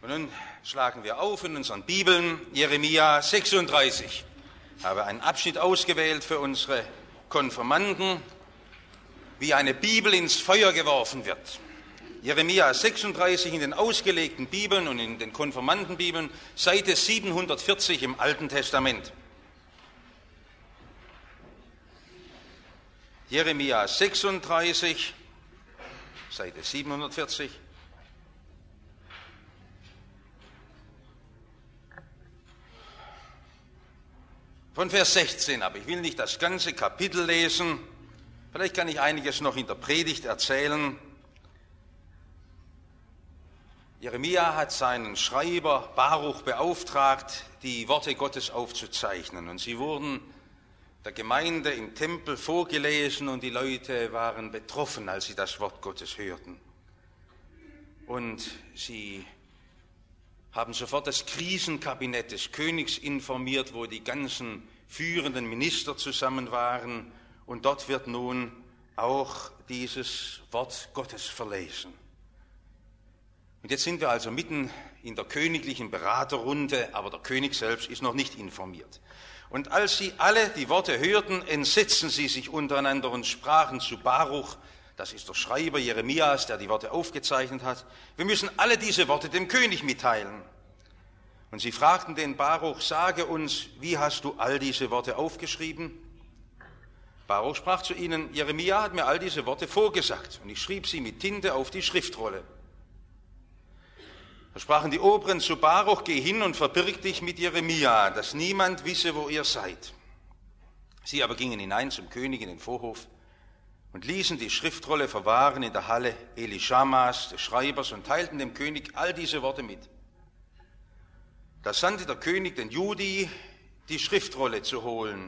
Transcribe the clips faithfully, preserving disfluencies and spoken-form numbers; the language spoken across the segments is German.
Und nun schlagen wir auf in unseren Bibeln Jeremia sechsunddreißig. Ich habe einen Abschnitt ausgewählt für unsere Konfirmanden, wie eine Bibel ins Feuer geworfen wird. Jeremia sechsunddreißig in den ausgelegten Bibeln und in den Konfirmandenbibeln, Seite siebenhundertvierzig im Alten Testament. Jeremia sechsunddreißig, Seite siebenhundertvierzig. Von Vers sechzehn ab. Ich will nicht das ganze Kapitel lesen. Vielleicht kann ich einiges noch in der Predigt erzählen. Jeremia hat seinen Schreiber Baruch beauftragt, die Worte Gottes aufzuzeichnen. Und sie wurden der Gemeinde im Tempel vorgelesen und die Leute waren betroffen, als sie das Wort Gottes hörten. Und sie haben sofort das Krisenkabinett des Königs informiert, wo die ganzen führenden Minister zusammen waren. Und dort wird nun auch dieses Wort Gottes verlesen. Und jetzt sind wir also mitten in der königlichen Beraterrunde, aber der König selbst ist noch nicht informiert. Und als sie alle die Worte hörten, entsetzten sie sich untereinander und sprachen zu Baruch, das ist der Schreiber Jeremias, der die Worte aufgezeichnet hat, wir müssen alle diese Worte dem König mitteilen. Und sie fragten den Baruch, sage uns, wie hast du all diese Worte aufgeschrieben? Baruch sprach zu ihnen, Jeremia hat mir all diese Worte vorgesagt und ich schrieb sie mit Tinte auf die Schriftrolle. Da sprachen die Oberen zu Baruch, geh hin und verbirg dich mit Jeremia, dass niemand wisse, wo ihr seid. Sie aber gingen hinein zum König in den Vorhof und ließen die Schriftrolle verwahren in der Halle Elischamas, des Schreibers, und teilten dem König all diese Worte mit. Da sandte der König den Judi, die Schriftrolle zu holen.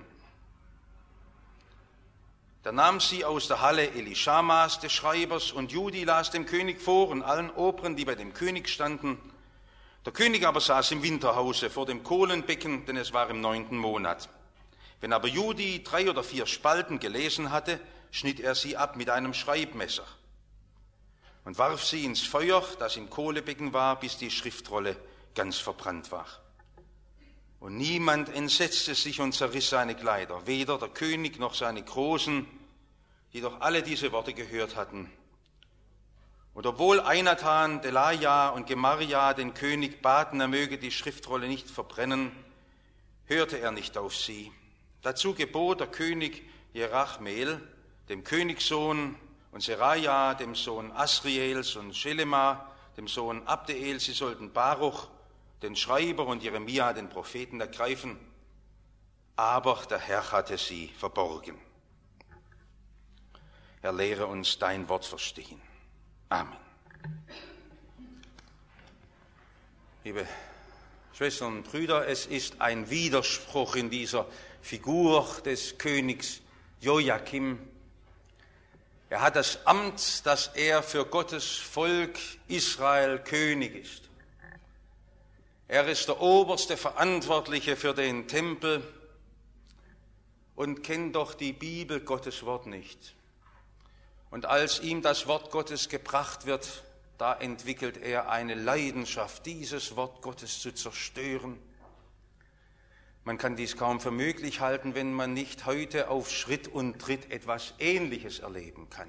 Da nahm sie aus der Halle Elischamas, des Schreibers, und Judi las dem König vor und allen Oberen, die bei dem König standen. Der König aber saß im Winterhause vor dem Kohlenbecken, denn es war im neunten Monat. Wenn aber Judi drei oder vier Spalten gelesen hatte, schnitt er sie ab mit einem Schreibmesser und warf sie ins Feuer, das im Kohlebecken war, bis die Schriftrolle ganz verbrannt war. Und niemand entsetzte sich und zerriss seine Kleider, weder der König noch seine Großen, die doch alle diese Worte gehört hatten. Und obwohl Einathan, Delaja und Gemaria den König baten, er möge die Schriftrolle nicht verbrennen, hörte er nicht auf sie. Dazu gebot der König Jerachmeel, dem Königssohn, und Seraja, dem Sohn Asriels, und Schelema, dem Sohn Abdeel, sie sollten Baruch, den Schreiber, und Jeremia, den Propheten, ergreifen. Aber der Herr hatte sie verborgen. Herr, lehre uns dein Wort verstehen. Amen. Liebe Schwestern und Brüder, es ist ein Widerspruch in dieser Figur des Königs Joachim. Er hat das Amt, dass er für Gottes Volk Israel König ist. Er ist der oberste Verantwortliche für den Tempel und kennt doch die Bibel, Gottes Wort, nicht. Und als ihm das Wort Gottes gebracht wird, da entwickelt er eine Leidenschaft, dieses Wort Gottes zu zerstören. Man kann dies kaum für möglich halten, wenn man nicht heute auf Schritt und Tritt etwas Ähnliches erleben kann.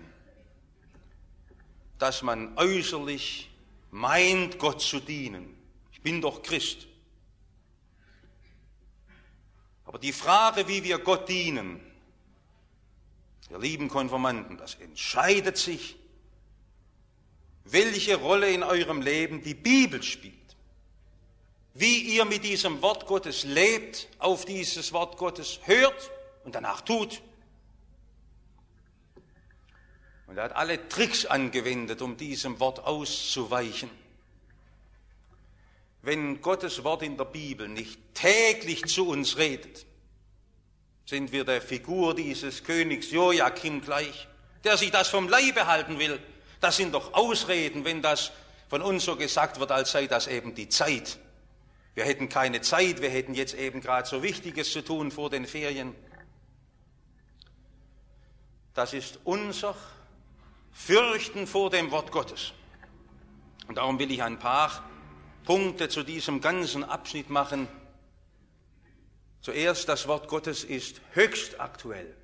Dass man äußerlich meint, Gott zu dienen. Ich bin doch Christ. Aber die Frage, wie wir Gott dienen, ihr lieben Konfirmanden, das entscheidet sich, welche Rolle in eurem Leben die Bibel spielt. Wie ihr mit diesem Wort Gottes lebt, auf dieses Wort Gottes hört und danach tut. Und er hat alle Tricks angewendet, um diesem Wort auszuweichen. Wenn Gottes Wort in der Bibel nicht täglich zu uns redet, sind wir der Figur dieses Königs Joachim gleich, der sich das vom Leibe halten will. Das sind doch Ausreden, wenn das von uns so gesagt wird, als sei das eben die Zeit. Wir hätten keine Zeit, wir hätten jetzt eben gerade so Wichtiges zu tun vor den Ferien. Das ist unser Fürchten vor dem Wort Gottes. Und darum will ich ein paar Punkte zu diesem ganzen Abschnitt machen. Zuerst, das Wort Gottes ist höchst aktuell.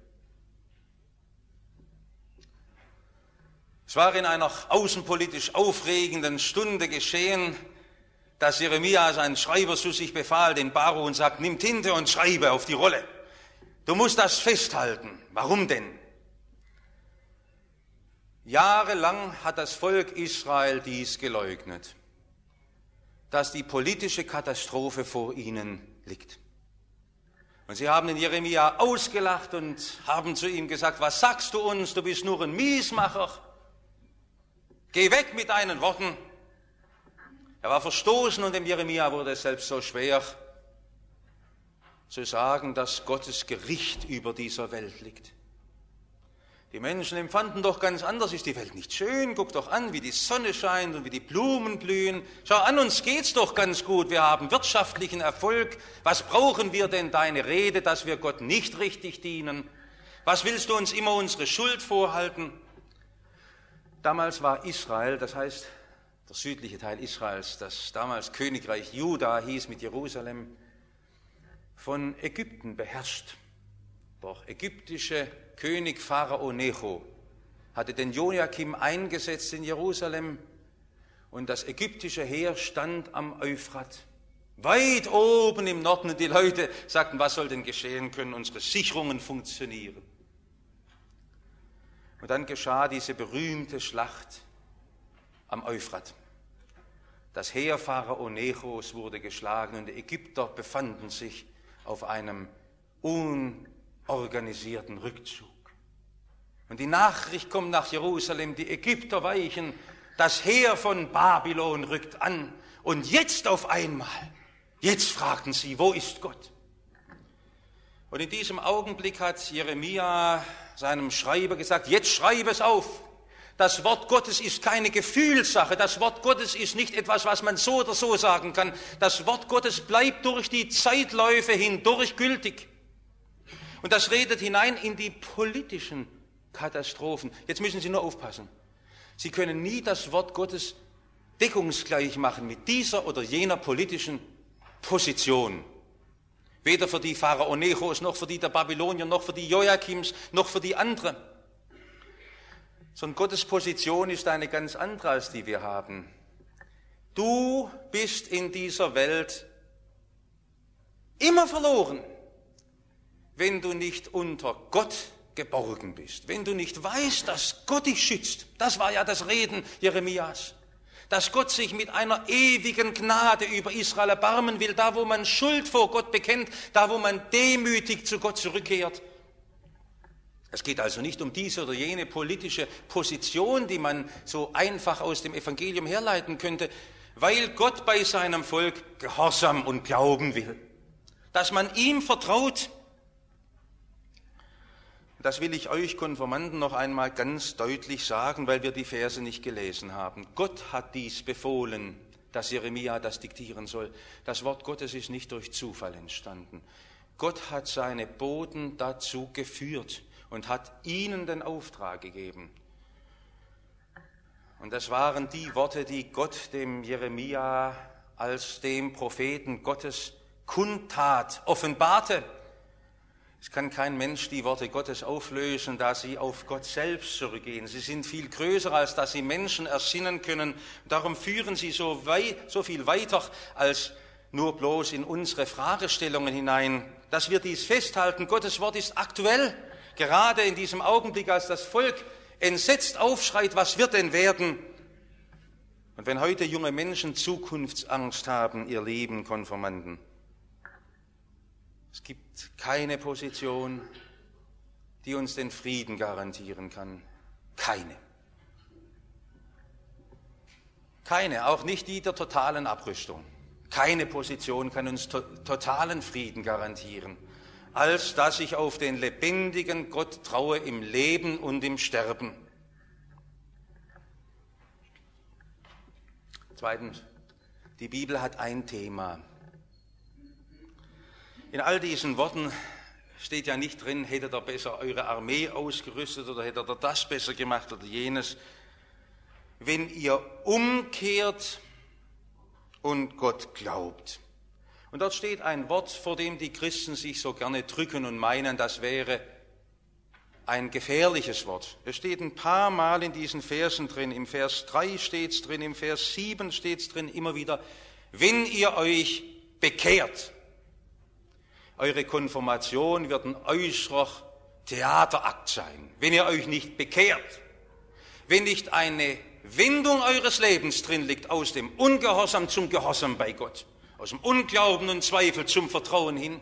Es war in einer außenpolitisch aufregenden Stunde geschehen, dass Jeremia seinen Schreiber zu sich befahl, den Baruch, und sagt, nimm Tinte und schreibe auf die Rolle. Du musst das festhalten. Warum denn? Jahrelang hat das Volk Israel dies geleugnet, dass die politische Katastrophe vor ihnen liegt. Und sie haben den Jeremia ausgelacht und haben zu ihm gesagt, was sagst du uns, du bist nur ein Miesmacher. Geh weg mit deinen Worten. Er war verstoßen und dem Jeremia wurde es selbst so schwer, zu sagen, dass Gottes Gericht über dieser Welt liegt. Die Menschen empfanden doch ganz anders, ist die Welt nicht schön? Guck doch an, wie die Sonne scheint und wie die Blumen blühen. Schau an, uns geht's doch ganz gut, wir haben wirtschaftlichen Erfolg. Was brauchen wir denn deine Rede, dass wir Gott nicht richtig dienen? Was willst du uns immer unsere Schuld vorhalten? Damals war Israel, das heißt der südliche Teil Israels, das damals Königreich Juda hieß mit Jerusalem, von Ägypten beherrscht. Der ägyptische König Pharao Necho hatte den Joachim eingesetzt in Jerusalem und das ägyptische Heer stand am Euphrat, weit oben im Norden, und die Leute sagten, was soll denn geschehen, können unsere Sicherungen funktionieren? Und dann geschah diese berühmte Schlacht am Euphrat. Das Heer Pharao Nechos wurde geschlagen und die Ägypter befanden sich auf einem unorganisierten Rückzug. Und die Nachricht kommt nach Jerusalem, die Ägypter weichen, das Heer von Babylon rückt an. Und jetzt auf einmal, jetzt fragten sie, wo ist Gott? Und in diesem Augenblick hat Jeremia seinem Schreiber gesagt, jetzt schreibe es auf. Das Wort Gottes ist keine Gefühlssache. Das Wort Gottes ist nicht etwas, was man so oder so sagen kann. Das Wort Gottes bleibt durch die Zeitläufe hindurch gültig. Und das redet hinein in die politischen Katastrophen. Jetzt müssen Sie nur aufpassen. Sie können nie das Wort Gottes deckungsgleich machen mit dieser oder jener politischen Position. Weder für die Pharao Nechos, noch für die der Babylonier, noch für die Joachims, noch für die anderen. Sondern Gottes Position ist eine ganz andere, als die wir haben. Du bist in dieser Welt immer verloren, wenn du nicht unter Gott geborgen bist, wenn du nicht weißt, dass Gott dich schützt. Das war ja das Reden Jeremias. Dass Gott sich mit einer ewigen Gnade über Israel erbarmen will, da wo man Schuld vor Gott bekennt, da wo man demütig zu Gott zurückkehrt. Es geht also nicht um diese oder jene politische Position, die man so einfach aus dem Evangelium herleiten könnte, weil Gott bei seinem Volk Gehorsam und Glauben will. Dass man ihm vertraut. Das will ich euch Konfirmanden noch einmal ganz deutlich sagen, weil wir die Verse nicht gelesen haben. Gott hat dies befohlen, dass Jeremia das diktieren soll. Das Wort Gottes ist nicht durch Zufall entstanden. Gott hat seine Boten dazu geführt und hat ihnen den Auftrag gegeben. Und das waren die Worte, die Gott dem Jeremia als dem Propheten Gottes kundtat, offenbarte. Es kann kein Mensch die Worte Gottes auflösen, da sie auf Gott selbst zurückgehen. Sie sind viel größer, als dass sie Menschen ersinnen können. Darum führen sie so, weit, so viel weiter als nur bloß in unsere Fragestellungen hinein. Dass wir dies festhalten, Gottes Wort ist aktuell. Gerade in diesem Augenblick, als das Volk entsetzt aufschreit, was wird denn werden? Und wenn heute junge Menschen Zukunftsangst haben, ihr lieben Konfirmanden, es gibt keine Position, die uns den Frieden garantieren kann. Keine. Keine, auch nicht die der totalen Abrüstung. Keine Position kann uns to- totalen Frieden garantieren, als dass ich auf den lebendigen Gott traue im Leben und im Sterben. Zweitens, die Bibel hat ein Thema. In all diesen Worten steht ja nicht drin, hättet ihr besser eure Armee ausgerüstet oder hättet ihr das besser gemacht oder jenes. Wenn ihr umkehrt und Gott glaubt. Und dort steht ein Wort, vor dem die Christen sich so gerne drücken und meinen, das wäre ein gefährliches Wort. Es steht ein paar Mal in diesen Versen drin. Im Vers drei steht es drin, im Vers sieben steht es drin, immer wieder, wenn ihr euch bekehrt. Eure Konfirmation wird ein äußerer Theaterakt sein, wenn ihr euch nicht bekehrt. Wenn nicht eine Wendung eures Lebens drin liegt, aus dem Ungehorsam zum Gehorsam bei Gott, aus dem Unglauben und Zweifel zum Vertrauen hin.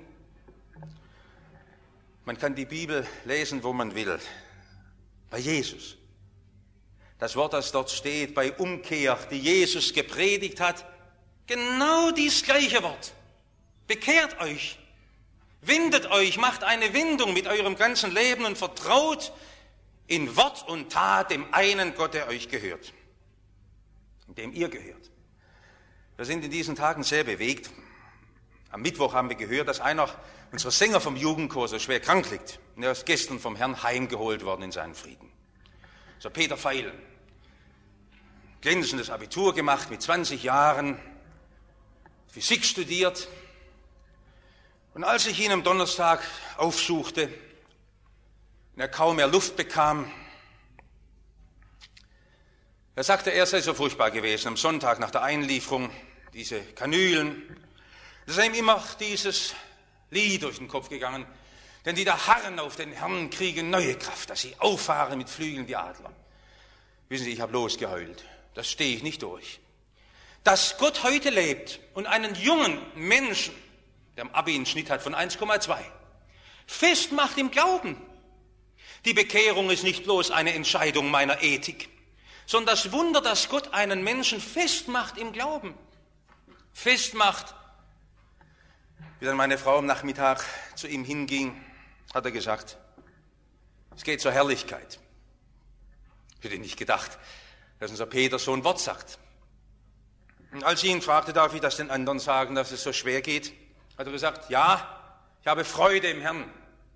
Man kann die Bibel lesen, wo man will. Bei Jesus. Das Wort, das dort steht, bei Umkehr, die Jesus gepredigt hat, genau dies gleiche Wort. Bekehrt euch, wendet euch, macht eine Wendung mit eurem ganzen Leben und vertraut in Wort und Tat dem einen Gott, der euch gehört, dem ihr gehört. Wir sind in diesen Tagen sehr bewegt. Am Mittwoch haben wir gehört, dass einer unserer Sänger vom Jugendchor so schwer krank liegt. Und er ist gestern vom Herrn heimgeholt worden in seinen Frieden. So Peter Feil, glänzendes Abitur gemacht mit zwanzig Jahren, Physik studiert. Und als ich ihn am Donnerstag aufsuchte und er kaum mehr Luft bekam, da sagte er, es sei so furchtbar gewesen, am Sonntag nach der Einlieferung, diese Kanülen, da sei ihm immer dieses Lied durch den Kopf gegangen, denn die da harren auf den Herrn, kriegen neue Kraft, dass sie auffahren mit Flügeln wie Adler. Wissen Sie, ich habe losgeheult, das stehe ich nicht durch. Dass Gott heute lebt und einen jungen Menschen, der am Abi einen Schnitt hat von eins Komma zwei, festmacht im Glauben. Die Bekehrung ist nicht bloß eine Entscheidung meiner Ethik, sondern das Wunder, dass Gott einen Menschen festmacht im Glauben. Festmacht. Wie dann meine Frau am Nachmittag zu ihm hinging, hat er gesagt, es geht zur Herrlichkeit. Ich hätte nicht gedacht, dass unser Peter so ein Wort sagt. Und als ich ihn fragte, darf ich das den anderen sagen, dass es so schwer geht, hat er gesagt, ja, ich habe Freude im Herrn.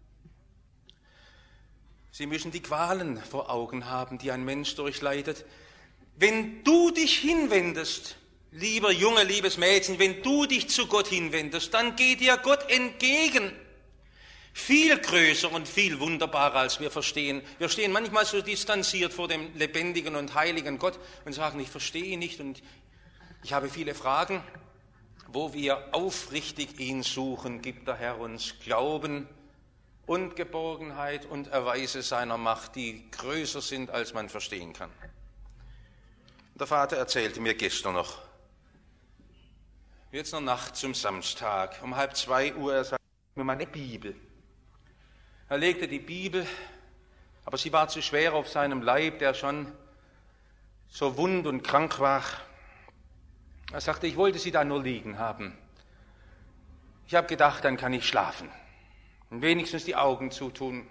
Sie müssen die Qualen vor Augen haben, die ein Mensch durchleidet. Wenn du dich hinwendest, lieber Junge, liebes Mädchen, wenn du dich zu Gott hinwendest, dann geht dir Gott entgegen. Viel größer und viel wunderbarer, als wir verstehen. Wir stehen manchmal so distanziert vor dem lebendigen und heiligen Gott und sagen, ich verstehe ihn nicht und ich habe viele Fragen. Wo wir aufrichtig ihn suchen, gibt der Herr uns Glauben und Geborgenheit und Erweise seiner Macht, die größer sind, als man verstehen kann. Der Vater erzählte mir gestern noch, jetzt noch Nacht zum Samstag, um halb zwei Uhr, er sagte mir meine Bibel. Er legte die Bibel, aber sie war zu schwer auf seinem Leib, der schon so wund und krank war. Er sagte, ich wollte sie da nur liegen haben. Ich habe gedacht, dann kann ich schlafen und wenigstens die Augen zutun.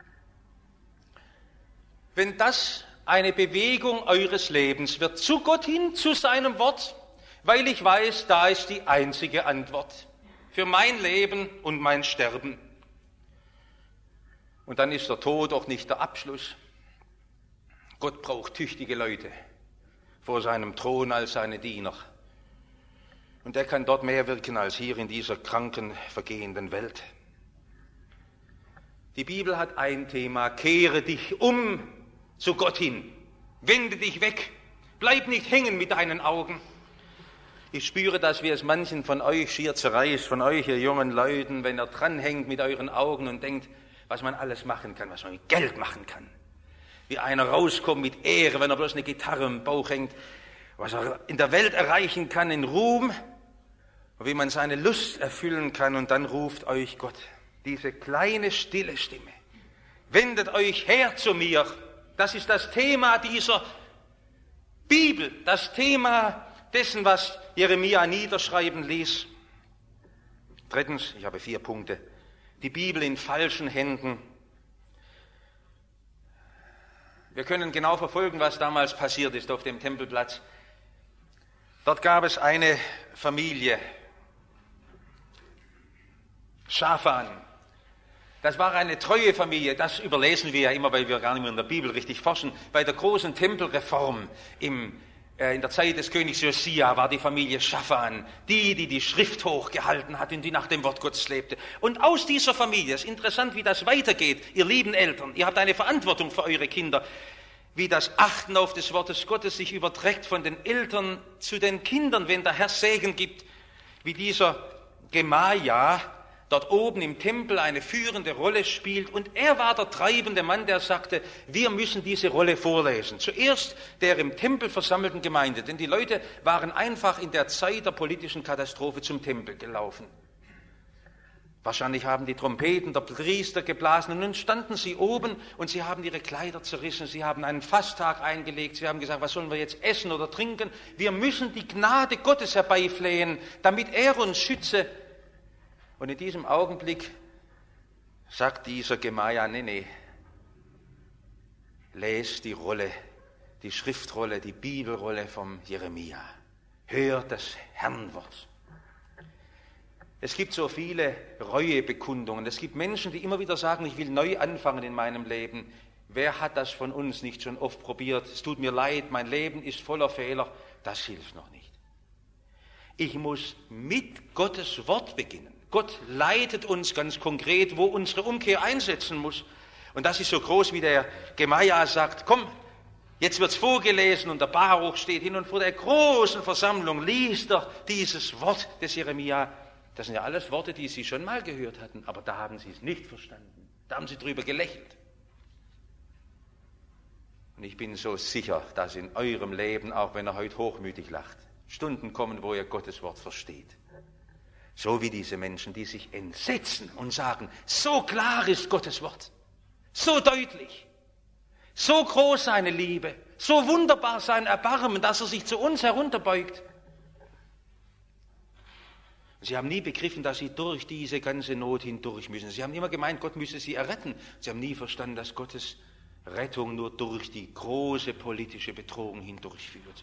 Wenn das eine Bewegung eures Lebens wird, zu Gott hin, zu seinem Wort, weil ich weiß, da ist die einzige Antwort für mein Leben und mein Sterben. Und dann ist der Tod auch nicht der Abschluss. Gott braucht tüchtige Leute vor seinem Thron als seine Diener. Und er kann dort mehr wirken als hier in dieser kranken, vergehenden Welt. Die Bibel hat ein Thema, kehre dich um zu Gott hin. Wende dich weg, bleib nicht hängen mit deinen Augen. Ich spüre, dass wie es manchen von euch schier zerreißt, von euch, ihr jungen Leuten, wenn er dranhängt mit euren Augen und denkt, was man alles machen kann, was man mit Geld machen kann. Wie einer rauskommt mit Ehre, wenn er bloß eine Gitarre im Bauch hängt, was er in der Welt erreichen kann, in Ruhm, und wie man seine Lust erfüllen kann, und dann ruft euch Gott, diese kleine, stille Stimme, wendet euch her zu mir. Das ist das Thema dieser Bibel, das Thema dessen, was Jeremia niederschreiben ließ. Drittens, ich habe vier Punkte, die Bibel in falschen Händen. Wir können genau verfolgen, was damals passiert ist auf dem Tempelplatz. Dort gab es eine Familie, Schafan. Das war eine treue Familie, das überlesen wir ja immer, weil wir gar nicht mehr in der Bibel richtig forschen. Bei der großen Tempelreform im In der Zeit des Königs Josia war die Familie Schafan die, die die Schrift hochgehalten hat und die nach dem Wort Gottes lebte. Und aus dieser Familie, es ist interessant, wie das weitergeht, ihr lieben Eltern, ihr habt eine Verantwortung für eure Kinder, wie das Achten auf des Wortes Gottes sich überträgt von den Eltern zu den Kindern, wenn der Herr Segen gibt, wie dieser Gemaja dort oben im Tempel eine führende Rolle spielt. Und er war der treibende Mann, der sagte, wir müssen diese Rolle vorlesen. Zuerst der im Tempel versammelten Gemeinde, denn die Leute waren einfach in der Zeit der politischen Katastrophe zum Tempel gelaufen. Wahrscheinlich haben die Trompeten der Priester geblasen und nun standen sie oben und sie haben ihre Kleider zerrissen, sie haben einen Fasttag eingelegt, sie haben gesagt, was sollen wir jetzt essen oder trinken? Wir müssen die Gnade Gottes herbeiflehen, damit er uns schütze. Und in diesem Augenblick sagt dieser Gemaja, nee, nee, lest die Rolle, die Schriftrolle, die Bibelrolle vom Jeremia. Hört das Herrnwort. Es gibt so viele Reuebekundungen. Es gibt Menschen, die immer wieder sagen, ich will neu anfangen in meinem Leben. Wer hat das von uns nicht schon oft probiert? Es tut mir leid, mein Leben ist voller Fehler. Das hilft noch nicht. Ich muss mit Gottes Wort beginnen. Gott leitet uns ganz konkret, wo unsere Umkehr einsetzen muss. Und das ist so groß, wie der Gemaja sagt, komm, jetzt wird's vorgelesen und der Baruch steht hin und vor der großen Versammlung liest er dieses Wort des Jeremia. Das sind ja alles Worte, die Sie schon mal gehört hatten, aber da haben Sie es nicht verstanden. Da haben Sie drüber gelächelt. Und ich bin so sicher, dass in eurem Leben, auch wenn er heute hochmütig lacht, Stunden kommen, wo ihr Gottes Wort versteht. So wie diese Menschen, die sich entsetzen und sagen, so klar ist Gottes Wort, so deutlich, so groß seine Liebe, so wunderbar sein Erbarmen, dass er sich zu uns herunterbeugt. Sie haben nie begriffen, dass sie durch diese ganze Not hindurch müssen. Sie haben immer gemeint, Gott müsse sie erretten. Sie haben nie verstanden, dass Gottes Rettung nur durch die große politische Bedrohung hindurchführt.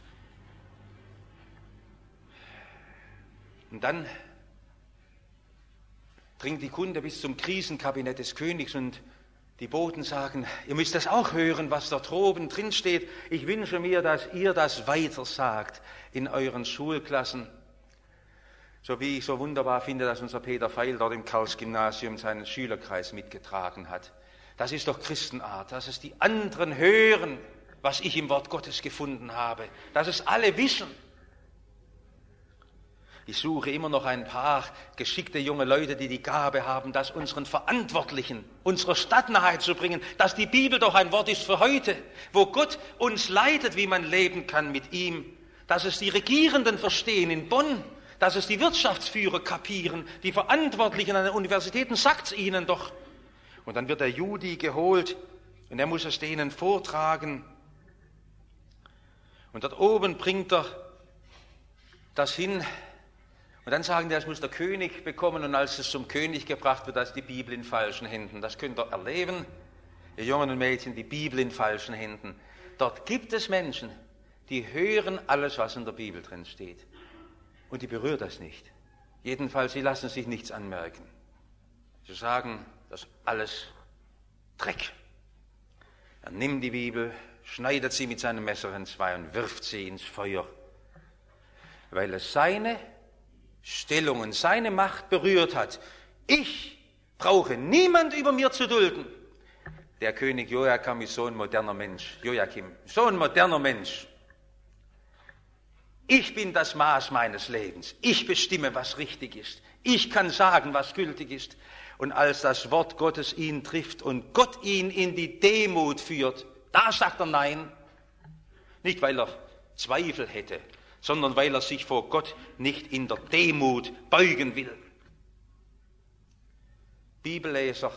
Und dann dringt die Kunde bis zum Krisenkabinett des Königs und die Boten sagen, ihr müsst das auch hören, was da droben drin steht. Ich wünsche mir, dass ihr das weiter sagt in euren Schulklassen. So wie ich so wunderbar finde, dass unser Peter Feil dort im Karls-Gymnasium seinen Schülerkreis mitgetragen hat. Das ist doch Christenart, dass es die anderen hören, was ich im Wort Gottes gefunden habe, dass es alle wissen. Ich suche immer noch ein paar geschickte junge Leute, die die Gabe haben, das unseren Verantwortlichen, unserer Stadt nahezubringen, dass die Bibel doch ein Wort ist für heute, wo Gott uns leitet, wie man leben kann mit ihm, dass es die Regierenden verstehen in Bonn, dass es die Wirtschaftsführer kapieren, die Verantwortlichen an den Universitäten, sagt's ihnen doch. Und dann wird der Judi geholt und er muss es denen vortragen. Und dort oben bringt er das hin. Und dann sagen die, das muss der König bekommen. Und als es zum König gebracht wird, da ist die Bibel in falschen Händen. Das könnt ihr erleben, ihr Jungen und Mädchen, die Bibel in falschen Händen. Dort gibt es Menschen, die hören alles, was in der Bibel drin steht. Und die berührt das nicht. Jedenfalls, sie lassen sich nichts anmerken. Sie sagen, das ist alles Dreck. Er nimmt die Bibel, schneidet sie mit seinem Messer entzwei und wirft sie ins Feuer. Weil es seine Stellung und seine Macht berührt hat. Ich brauche niemand über mir zu dulden. Der König Joachim ist so ein moderner Mensch. Joachim, so ein moderner Mensch. Ich bin das Maß meines Lebens. Ich bestimme, was richtig ist. Ich kann sagen, was gültig ist. Und als das Wort Gottes ihn trifft und Gott ihn in die Demut führt, da sagt er Nein. Nicht, weil er Zweifel hätte, sondern weil er sich vor Gott nicht in der Demut beugen will. Bibelleser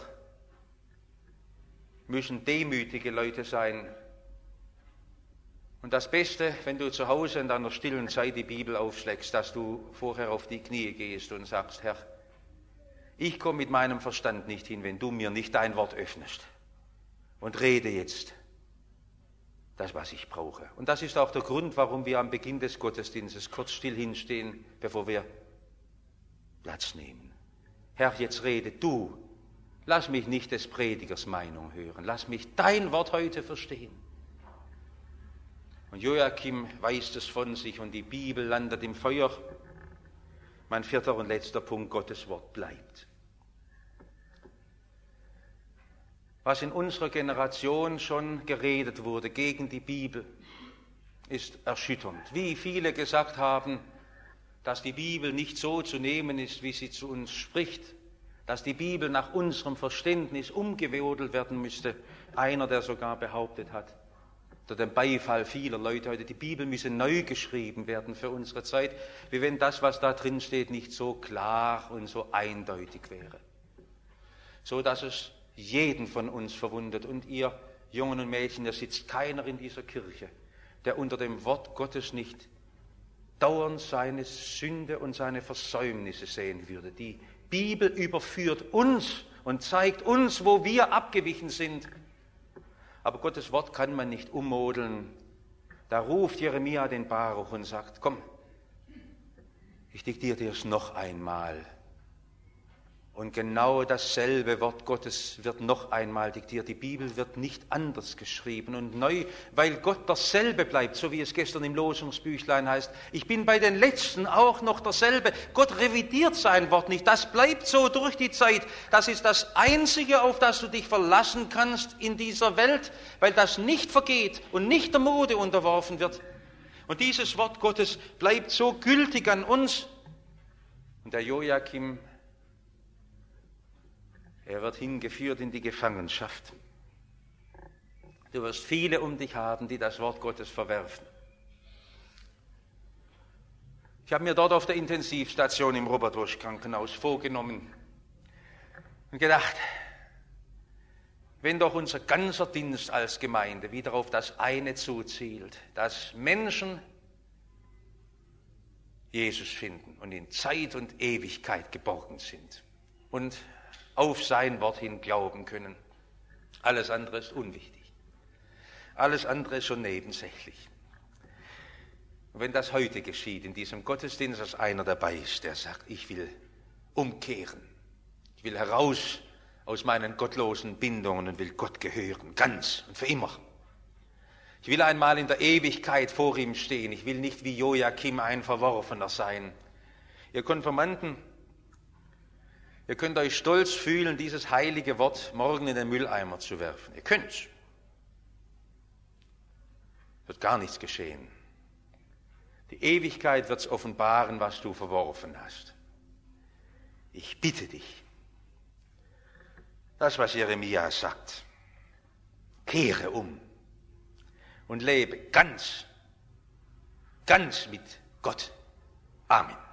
müssen demütige Leute sein. Und das Beste, wenn du zu Hause in deiner stillen Zeit die Bibel aufschlägst, dass du vorher auf die Knie gehst und sagst, Herr, ich komme mit meinem Verstand nicht hin, wenn du mir nicht dein Wort öffnest. Und rede jetzt das, was ich brauche. Und das ist auch der Grund, warum wir am Beginn des Gottesdienstes kurz still hinstehen, bevor wir Platz nehmen. Herr, jetzt rede du. Lass mich nicht des Predigers Meinung hören. Lass mich dein Wort heute verstehen. Und Joachim weist es von sich und die Bibel landet im Feuer. Mein vierter und letzter Punkt, Gottes Wort bleibt. Was in unserer Generation schon geredet wurde gegen die Bibel, ist erschütternd. Wie viele gesagt haben, dass die Bibel nicht so zu nehmen ist, wie sie zu uns spricht, dass die Bibel nach unserem Verständnis umgewandelt werden müsste. Einer, der sogar behauptet hat, unter dem Beifall vieler Leute heute, die Bibel müsse neu geschrieben werden für unsere Zeit, wie wenn das, was da drin steht, nicht so klar und so eindeutig wäre. So dass es jeden von uns verwundert. Und ihr Jungen und Mädchen, da sitzt keiner in dieser Kirche, der unter dem Wort Gottes nicht dauernd seine Sünde und seine Versäumnisse sehen würde. Die Bibel überführt uns und zeigt uns, wo wir abgewichen sind. Aber Gottes Wort kann man nicht ummodeln. Da ruft Jeremia den Baruch und sagt, komm, ich diktiere dir es noch einmal. Und genau dasselbe Wort Gottes wird noch einmal diktiert. Die Bibel wird nicht anders geschrieben und neu, weil Gott dasselbe bleibt, so wie es gestern im Losungsbüchlein heißt. Ich bin bei den Letzten auch noch derselbe. Gott revidiert sein Wort nicht. Das bleibt so durch die Zeit. Das ist das Einzige, auf das du dich verlassen kannst in dieser Welt, weil das nicht vergeht und nicht der Mode unterworfen wird. Und dieses Wort Gottes bleibt so gültig an uns. Und der Joachim, er wird hingeführt in die Gefangenschaft. Du wirst viele um dich haben, die das Wort Gottes verwerfen. Ich habe mir dort auf der Intensivstation im Robert-Wosch-Krankenhaus vorgenommen und gedacht, wenn doch unser ganzer Dienst als Gemeinde wieder auf das eine zuzielt, dass Menschen Jesus finden und in Zeit und Ewigkeit geborgen sind und auf sein Wort hin glauben können. Alles andere ist unwichtig. Alles andere ist schon nebensächlich. Und wenn das heute geschieht, in diesem Gottesdienst, dass einer dabei ist, der sagt, ich will umkehren, ich will heraus aus meinen gottlosen Bindungen und will Gott gehören, ganz und für immer. Ich will einmal in der Ewigkeit vor ihm stehen, ich will nicht wie Joachim ein Verworfener sein. Ihr Konfirmanden, ihr könnt euch stolz fühlen, dieses heilige Wort morgen in den Mülleimer zu werfen. Ihr könnt's. Wird gar nichts geschehen. Die Ewigkeit wird's offenbaren, was du verworfen hast. Ich bitte dich, das, was Jeremia sagt, kehre um und lebe ganz, ganz mit Gott. Amen.